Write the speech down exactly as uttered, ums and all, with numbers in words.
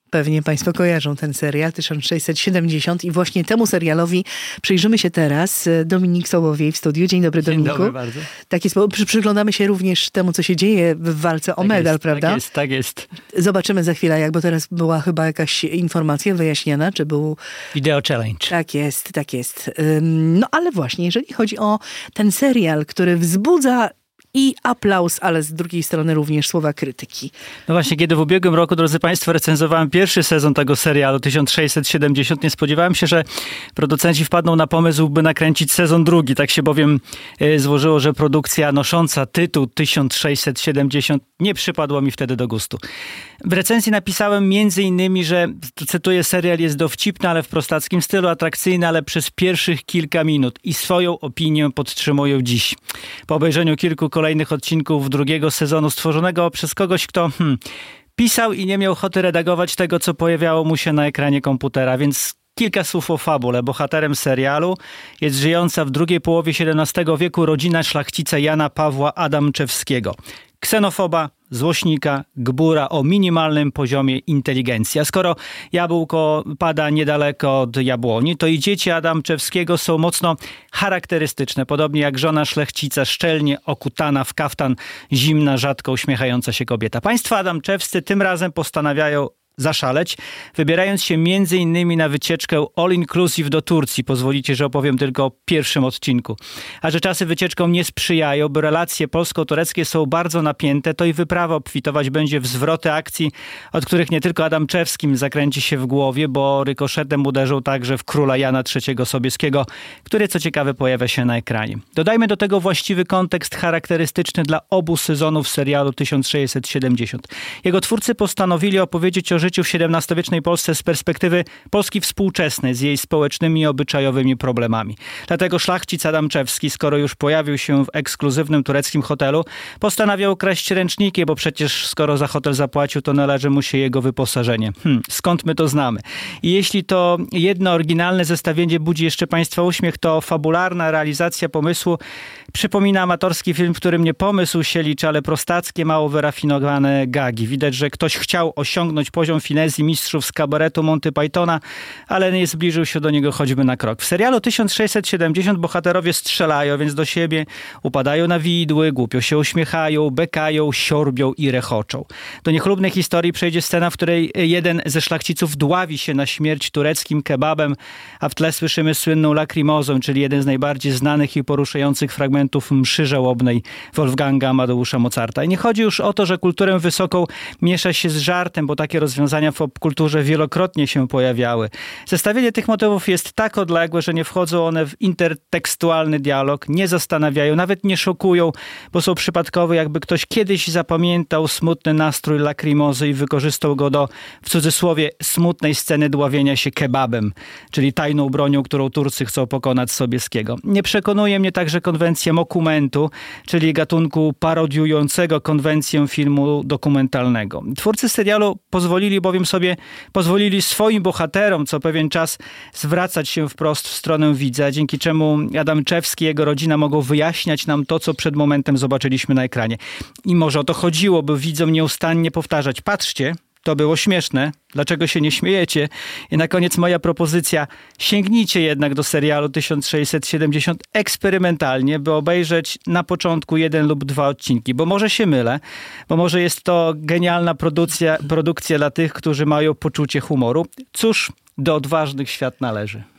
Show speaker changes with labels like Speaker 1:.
Speaker 1: Pewnie Państwo kojarzą ten serial tysiąc sześćset siedemdziesiąt i właśnie temu serialowi przyjrzymy się teraz. Dominik Sołowiej w studiu. Dzień dobry, Dominiku.
Speaker 2: Dzień dobry bardzo.
Speaker 1: Tak jest, bo przyglądamy się również temu, co się dzieje w walce o
Speaker 2: tak
Speaker 1: medal,
Speaker 2: jest,
Speaker 1: prawda?
Speaker 2: Tak jest, tak jest.
Speaker 1: Zobaczymy za chwilę, jak, bo teraz była chyba jakaś informacja wyjaśniona, czy był...
Speaker 2: Video challenge.
Speaker 1: Tak jest, tak jest. No ale właśnie, jeżeli chodzi o ten serial, który wzbudza i aplauz, ale z drugiej strony również słowa krytyki.
Speaker 2: No właśnie, kiedy w ubiegłym roku, drodzy Państwo, recenzowałem pierwszy sezon tego serialu tysiąc sześćset siedemdziesiąt, nie spodziewałem się, że producenci wpadną na pomysł, by nakręcić sezon drugi. Tak się bowiem y, złożyło, że produkcja nosząca tytuł tysiąc sześćset siedemdziesiąt nie przypadła mi wtedy do gustu. W recenzji napisałem między innymi, że, cytuję, serial jest dowcipny, ale w prostackim stylu, atrakcyjny, ale przez pierwszych kilka minut. I swoją opinię podtrzymuję dziś. Po obejrzeniu kilku kolejnych odcinków drugiego sezonu stworzonego przez kogoś, kto hmm, pisał i nie miał ochoty redagować tego, co pojawiało mu się na ekranie komputera, więc kilka słów o fabule. Bohaterem serialu jest żyjąca w drugiej połowie siedemnastego wieku rodzina szlachcica Jana Pawła Adamczewskiego. Ksenofoba, złośnika, gbura o minimalnym poziomie inteligencji. A skoro jabłko pada niedaleko od jabłoni, to i dzieci Adamczewskiego są mocno charakterystyczne. Podobnie jak żona szlachcica, szczelnie okutana w kaftan, zimna, rzadko uśmiechająca się kobieta. Państwo Adamczewscy tym razem postanawiają zaszaleć, wybierając się między innymi na wycieczkę all inclusive do Turcji. Pozwolicie, że opowiem tylko o pierwszym odcinku. A że czasy wycieczkom nie sprzyjają, bo relacje polsko-tureckie są bardzo napięte, to i wyprawa obfitować będzie w zwroty akcji, od których nie tylko Adamczewskim zakręci się w głowie, bo rykoszetem uderzą także w króla Jana trzeciego Sobieskiego, który co ciekawe pojawia się na ekranie. Dodajmy do tego właściwy kontekst charakterystyczny dla obu sezonów serialu tysiąc sześćset siedemdziesiąt. Jego twórcy postanowili opowiedzieć o życiu w siedemnastowiecznej Polsce z perspektywy Polski współczesnej, z jej społecznymi i obyczajowymi problemami. Dlatego szlachcic Adamczewski, skoro już pojawił się w ekskluzywnym tureckim hotelu, postanawiał kraść ręczniki, bo przecież skoro za hotel zapłacił, to należy mu się jego wyposażenie. Hmm, skąd my to znamy? I jeśli to jedno oryginalne zestawienie budzi jeszcze Państwa uśmiech, to fabularna realizacja pomysłu przypomina amatorski film, w którym nie pomysł się liczy, ale prostackie, mało wyrafinowane gagi. Widać, że ktoś chciał osiągnąć poziom finezji mistrzów z kabaretu Monty Pythona, ale nie zbliżył się do niego choćby na krok. W serialu tysiąc sześćset siedemdziesiąt bohaterowie strzelają więc do siebie, upadają na widły, głupio się uśmiechają, bekają, siorbią i rechoczą. Do niechlubnej historii przejdzie scena, w której jeden ze szlachciców dławi się na śmierć tureckim kebabem, a w tle słyszymy słynną lakrimozą, czyli jeden z najbardziej znanych i poruszających fragmentów mszy żałobnej Wolfganga Amadeusza Mozarta. I nie chodzi już o to, że kulturę wysoką miesza się z żartem, bo takie rozwiązania w popkulturze wielokrotnie się pojawiały. Zestawienie tych motywów jest tak odległe, że nie wchodzą one w intertekstualny dialog, nie zastanawiają, nawet nie szokują, bo są przypadkowe, jakby ktoś kiedyś zapamiętał smutny nastrój lakrimozy i wykorzystał go do, w cudzysłowie, smutnej sceny dławienia się kebabem, czyli tajną bronią, którą Turcy chcą pokonać Sobieskiego. Nie przekonuje mnie także konwencja mockumentu, czyli gatunku parodiującego konwencję filmu dokumentalnego. Twórcy serialu pozwolili bowiem sobie, pozwolili swoim bohaterom co pewien czas zwracać się wprost w stronę widza, dzięki czemu Adamczewski i jego rodzina mogą wyjaśniać nam to, co przed momentem zobaczyliśmy na ekranie. I może o to chodziło, by widzom nieustannie powtarzać: patrzcie, to było śmieszne, dlaczego się nie śmiejecie? I na koniec moja propozycja: sięgnijcie jednak do serialu tysiąc sześćset siedemdziesiąt eksperymentalnie, by obejrzeć na początku jeden lub dwa odcinki, bo może się mylę, bo może jest to genialna produkcja, produkcja dla tych, którzy mają poczucie humoru. Cóż, do odważnych świat należy.